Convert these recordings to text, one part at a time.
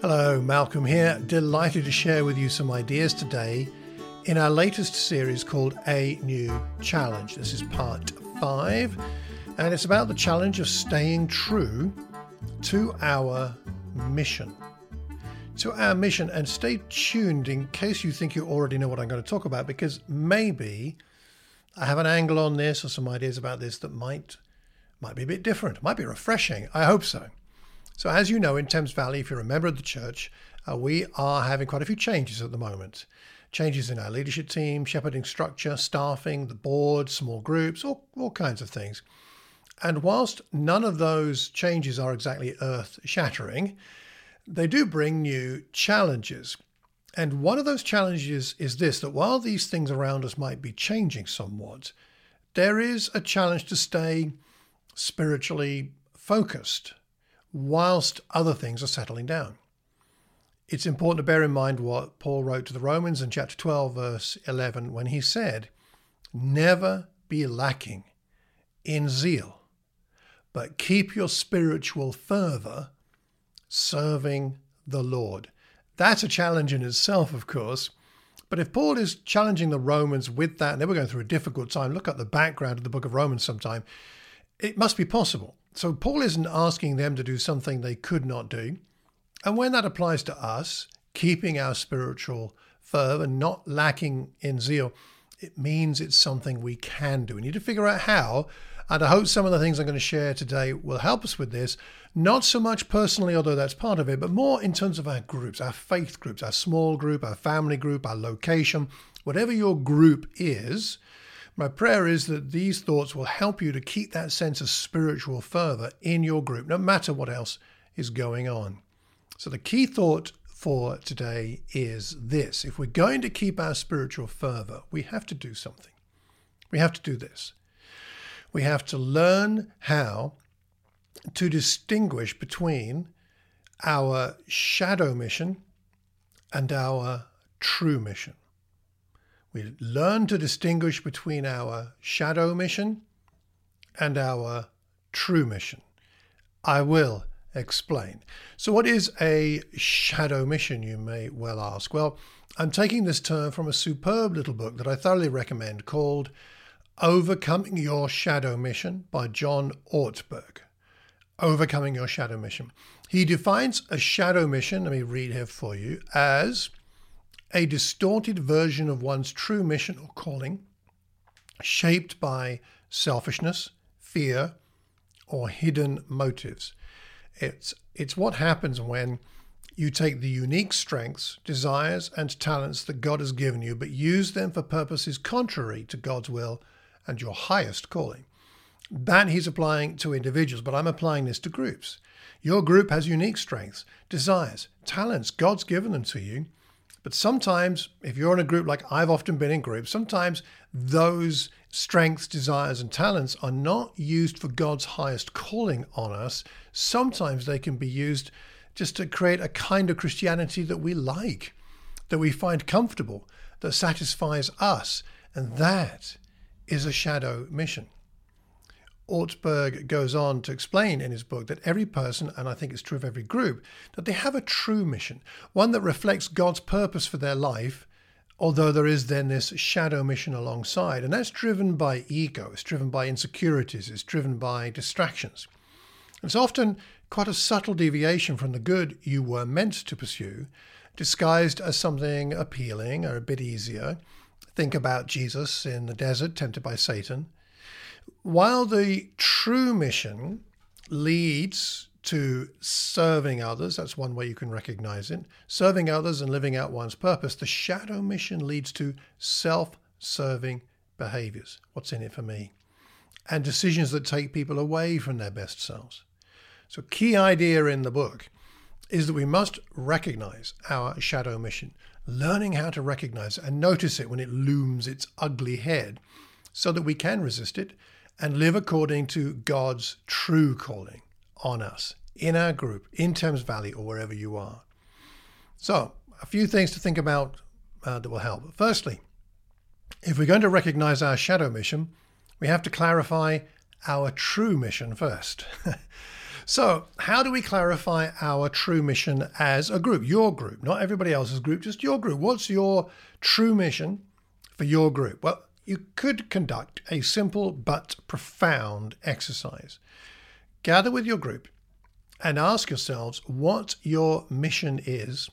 Hello, Malcolm here. Delighted to share with you some ideas today in our latest series called A New Challenge. This is part 5, and it's about the challenge of staying true to our mission. And stay tuned in case you think you already know what I'm going to talk about, because maybe I have an angle on this or some ideas about this that might be a bit different, might be refreshing. I hope so. So as you know, in Thames Valley, if you're a member of the church, we are having quite a few changes at the moment. Changes in our leadership team, shepherding structure, staffing, the board, small groups, all kinds of things. And whilst none of those changes are exactly earth-shattering, they do bring new challenges. And one of those challenges is this, that while these things around us might be changing somewhat, there is a challenge to stay spiritually focused whilst other things are settling down. It's important to bear in mind what Paul wrote to the Romans in chapter 12, verse 11, when he said, "Never be lacking in zeal, but keep your spiritual fervor serving the Lord." That's a challenge in itself, of course. But if Paul is challenging the Romans with that, and they were going through a difficult time, look at the background of the book of Romans sometime, it must be possible. So Paul isn't asking them to do something they could not do. And when that applies to us, keeping our spiritual fervor, not lacking in zeal, it means it's something we can do. We need to figure out how. And I hope some of the things I'm going to share today will help us with this. Not so much personally, although that's part of it, but more in terms of our groups, our faith groups, our small group, our family group, our location, whatever your group is. My prayer is that these thoughts will help you to keep that sense of spiritual fervor in your group, no matter what else is going on. So the key thought for today is this. If we're going to keep our spiritual fervor, we have to do something. We have to do this. We have to learn how to distinguish between our shadow mission and our true mission. We learn to distinguish between our shadow mission and our true mission. I will explain. So what is a shadow mission, you may well ask? Well, I'm taking this term from a superb little book that I thoroughly recommend called Overcoming Your Shadow Mission by John Ortberg. Overcoming Your Shadow Mission. He defines a shadow mission, let me read here for you, as a distorted version of one's true mission or calling, shaped by selfishness, fear, or hidden motives. It's what happens when you take the unique strengths, desires, and talents that God has given you, but use them for purposes contrary to God's will and your highest calling. That he's applying to individuals, but I'm applying this to groups. Your group has unique strengths, desires, talents. God's given them to you. But sometimes, if you're in a group like I've often been in groups, sometimes those strengths, desires, and talents are not used for God's highest calling on us. Sometimes they can be used just to create a kind of Christianity that we like, that we find comfortable, that satisfies us. And that is a shadow mission. Ortberg goes on to explain in his book that every person, and I think it's true of every group, that they have a true mission, one that reflects God's purpose for their life, although there is then this shadow mission alongside. And that's driven by ego, it's driven by insecurities, it's driven by distractions. It's often quite a subtle deviation from the good you were meant to pursue, disguised as something appealing or a bit easier. Think about Jesus in the desert, tempted by Satan. While the true mission leads to serving others, that's one way you can recognize it, serving others and living out one's purpose, the shadow mission leads to self-serving behaviors. What's in it for me? And decisions that take people away from their best selves. So key idea in the book is that we must recognize our shadow mission, learning how to recognize it and notice it when it looms its ugly head so that we can resist it and live according to God's true calling on us, in our group, in Thames Valley, or wherever you are. So, a few things to think about that will help. Firstly, if we're going to recognize our shadow mission, we have to clarify our true mission first. So, how do we clarify our true mission as a group? Your group, not everybody else's group, just your group. What's your true mission for your group? Well, you could conduct a simple but profound exercise. Gather with your group and ask yourselves what your mission is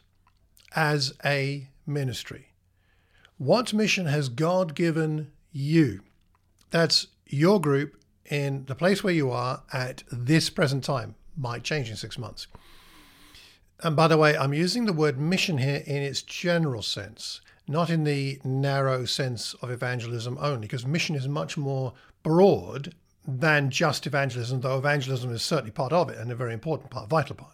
as a ministry. What mission has God given you? That's your group in the place where you are at this present time. Might change in 6 months. And by the way, I'm using the word mission here in its general sense, not in the narrow sense of evangelism only, because mission is much more broad than just evangelism, though evangelism is certainly part of it and a very important part, vital part.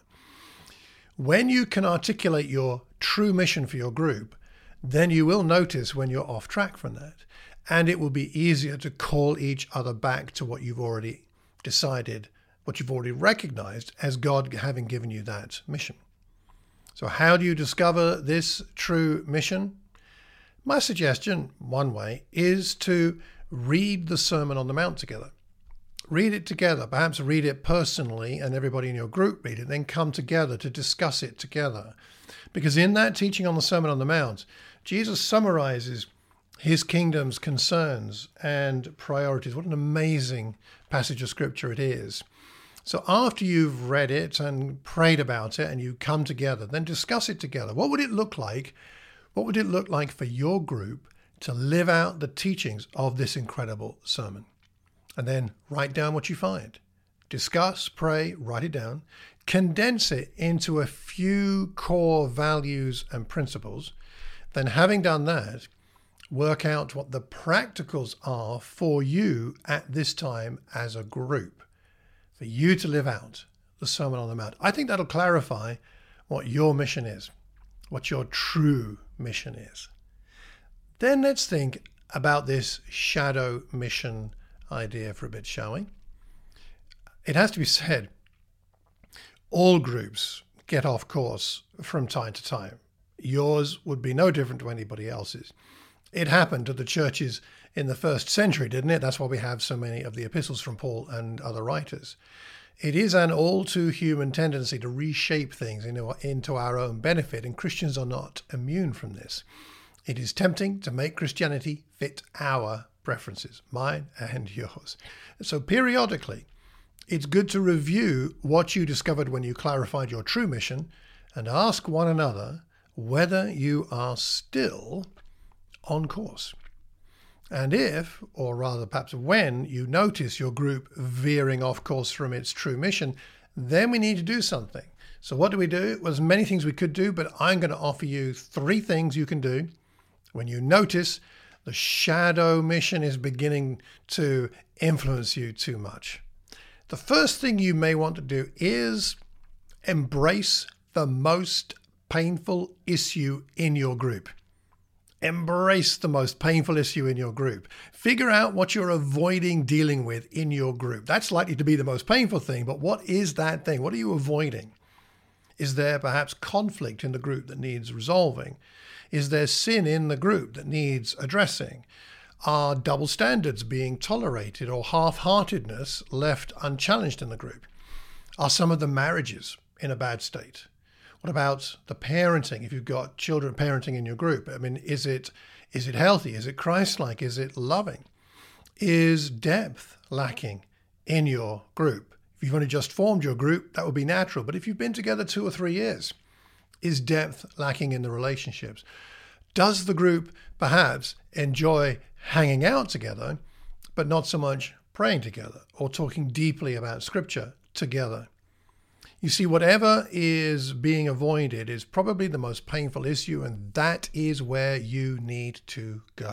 When you can articulate your true mission for your group, then you will notice when you're off track from that. And it will be easier to call each other back to what you've already decided, what you've already recognized as God having given you that mission. So how do you discover this true mission? My suggestion, one way, is to read the Sermon on the Mount together. Read it together, perhaps read it personally and everybody in your group read it, then come together to discuss it together. Because in that teaching on the Sermon on the Mount, Jesus summarizes his kingdom's concerns and priorities. What an amazing passage of scripture it is. So after you've read it and prayed about it and you come together, then discuss it together. What would it look like? What would it look like for your group to live out the teachings of this incredible sermon? And then write down what you find. Discuss, pray, write it down. Condense it into a few core values and principles. Then having done that, work out what the practicals are for you at this time as a group, for you to live out the Sermon on the Mount. I think that'll clarify what your mission is, what your true mission is. Then let's think about this shadow mission idea for a bit, shall we? It has to be said, all groups get off course from time to time. Yours would be no different to anybody else's. It happened to the churches in the first century, didn't it? That's why we have so many of the epistles from Paul and other writers. It is an all too human tendency to reshape things into our own benefit, and Christians are not immune from this. It is tempting to make Christianity fit our preferences, mine and yours. So periodically, it's good to review what you discovered when you clarified your true mission and ask one another whether you are still on course. And if, or rather perhaps when, you notice your group veering off course from its true mission, then we need to do something. So what do we do? Well, there's many things we could do, but I'm going to offer you 3 things you can do when you notice the shadow mission is beginning to influence you too much. The first thing you may want to do is embrace the most painful issue in your group. Embrace the most painful issue in your group. Figure out what you're avoiding dealing with in your group. That's likely to be the most painful thing, but what is that thing? What are you avoiding? Is there perhaps conflict in the group that needs resolving? Is there sin in the group that needs addressing? Are double standards being tolerated or half-heartedness left unchallenged in the group? Are some of the marriages in a bad state? What about the parenting? If you've got children parenting in your group, I mean, is it healthy? Is it Christ-like? Is it loving? Is depth lacking in your group? If you've only just formed your group, that would be natural. But if you've been together 2 or 3 years, is depth lacking in the relationships? Does the group perhaps enjoy hanging out together, but not so much praying together or talking deeply about Scripture together? You see, whatever is being avoided is probably the most painful issue, and that is where you need to go.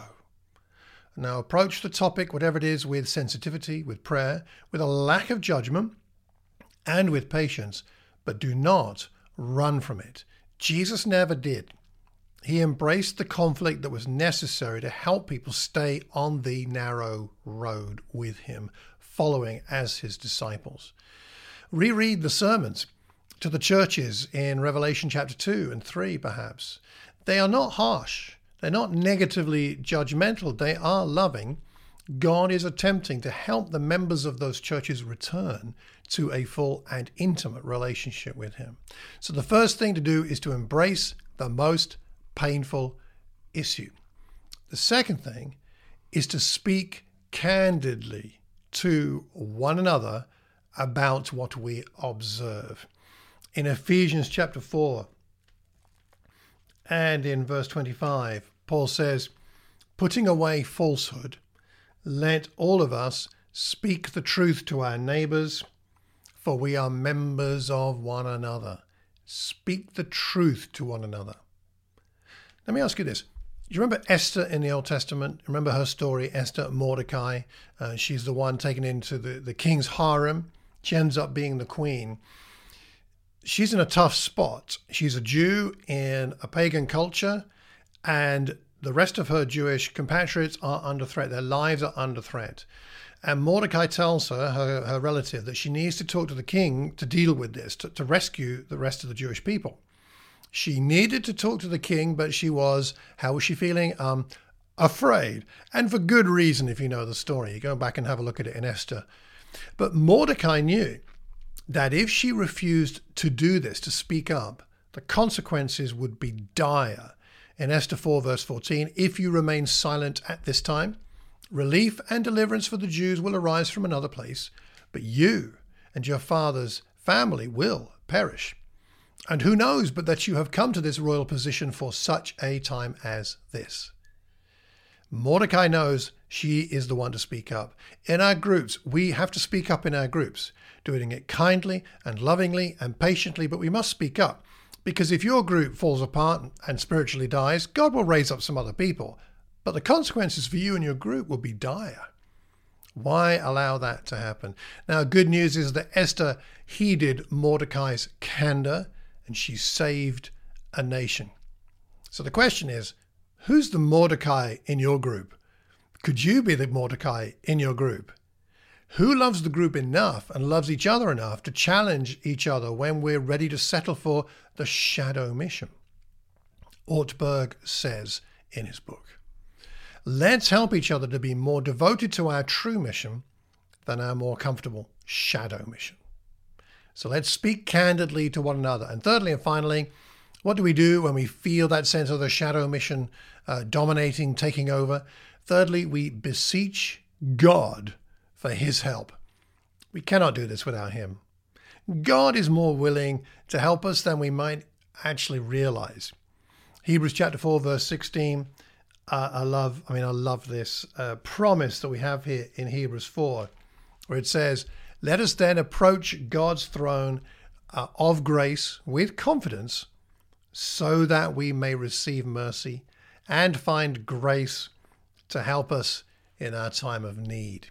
Now, approach the topic, whatever it is, with sensitivity, with prayer, with a lack of judgment, and with patience, but do not run from it. Jesus never did. He embraced the conflict that was necessary to help people stay on the narrow road with him, following as his disciples. Reread the sermons to the churches in Revelation chapter 2 and 3, perhaps. They are not harsh. They're not negatively judgmental. They are loving. God is attempting to help the members of those churches return to a full and intimate relationship with him. So the first thing to do is to embrace the most painful issue. The second thing is to speak candidly to one another about what we observe. In Ephesians chapter 4 and in verse 25, Paul says, "Putting away falsehood, let all of us speak the truth to our neighbors, for we are members of one another." Speak the truth to one another. Let me ask you this. Do you remember Esther in the Old Testament? Remember her story, Esther, Mordecai? She's the one taken into the king's harem. She ends up being the queen. She's in a tough spot. She's a Jew in a pagan culture, and the rest of her Jewish compatriots are under threat. Their lives are under threat. And Mordecai tells her relative, that she needs to talk to the king to deal with this, to rescue the rest of the Jewish people. She needed to talk to the king, but she was, how was she feeling? Afraid. And for good reason, if you know the story. You go back and have a look at it in Esther. But Mordecai knew that if she refused to do this, to speak up, the consequences would be dire. In Esther 4 verse 14, "If you remain silent at this time, relief and deliverance for the Jews will arise from another place, but you and your father's family will perish. And who knows but that you have come to this royal position for such a time as this." Mordecai knows she is the one to speak up. In our groups, we have to speak up in our groups, doing it kindly and lovingly and patiently, but we must speak up. Because if your group falls apart and spiritually dies, God will raise up some other people. But the consequences for you and your group will be dire. Why allow that to happen? Now, good news is that Esther heeded Mordecai's candor and she saved a nation. So the question is, who's the Mordecai in your group? Could you be the Mordecai in your group? Who loves the group enough and loves each other enough to challenge each other when we're ready to settle for the shadow mission? Ortberg says in his book, "Let's help each other to be more devoted to our true mission than our more comfortable shadow mission." So let's speak candidly to one another. And thirdly and finally, what do we do when we feel that sense of the shadow mission dominating, taking over? Thirdly, we beseech God for his help. We cannot do this without him. God is more willing to help us than we might actually realize. Hebrews chapter 4, verse 16. I love this promise that we have here in Hebrews 4, where it says, "Let us then approach God's throne of grace with confidence, so that we may receive mercy and find grace to help us in our time of need."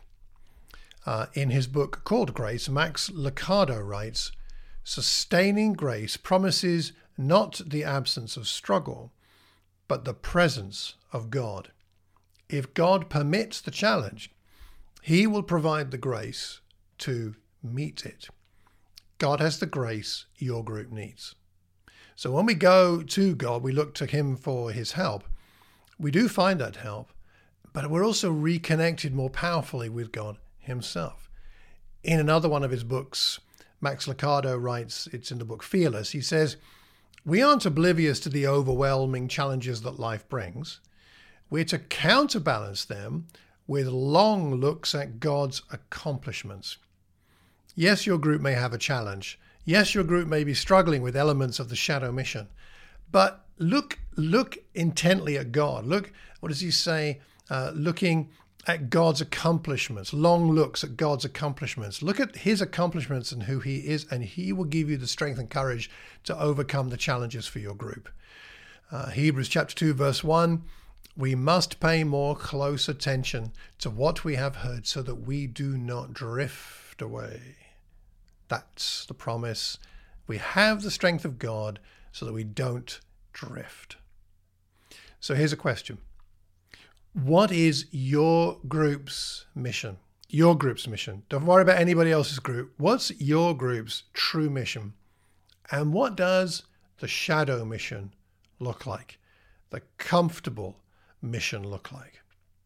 In his book called Grace, Max Lucado writes, "Sustaining grace promises not the absence of struggle, but the presence of God. If God permits the challenge, he will provide the grace to meet it. God has the grace your group needs." So when we go to God, we look to him for his help. We do find that help, but we're also reconnected more powerfully with God himself. In another one of his books, Max Lucado writes, it's in the book Fearless, he says, "We aren't oblivious to the overwhelming challenges that life brings. We're to counterbalance them with long looks at God's accomplishments. Yes, your group may have a challenge. Yes, your group may be struggling with elements of the shadow mission, but look intently at God. Look, what does he say? Looking at God's accomplishments, long looks at God's accomplishments. Look at his accomplishments and who he is, and he will give you the strength and courage to overcome the challenges for your group." Hebrews chapter 2, verse 1, "We must pay more close attention to what we have heard so that we do not drift away." That's the promise. We have the strength of God so that we don't drift. So here's a question. What is your group's mission? Your group's mission. Don't worry about anybody else's group. What's your group's true mission? And what does the shadow mission look like? The comfortable mission look like?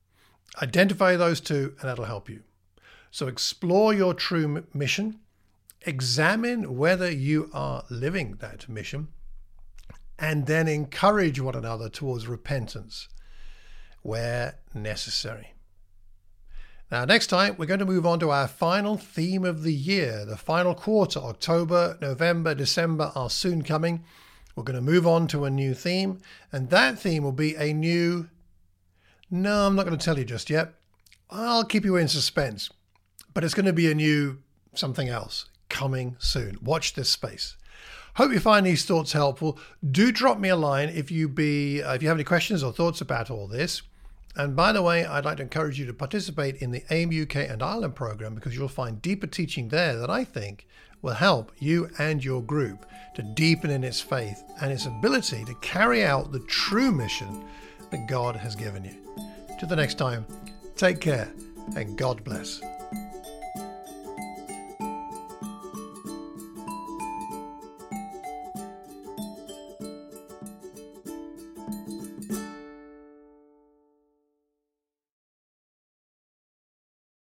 Identify those two and that'll help you. So explore your true mission, examine whether you are living that mission, and then encourage one another towards repentance where necessary. Now, next time, we're going to move on to our final theme of the year. The final quarter, October, November, December are soon coming. We're going to move on to a new theme, and that theme will be a new... No, I'm not going to tell you just yet. I'll keep you in suspense, but it's going to be a new something else coming soon. Watch this space. Hope you find these thoughts helpful. Do drop me a line if you have any questions or thoughts about all this. And by the way, I'd like to encourage you to participate in the AIM UK and Ireland program, because you'll find deeper teaching there that I think will help you and your group to deepen in its faith and its ability to carry out the true mission that God has given you. Till the next time, take care and God bless.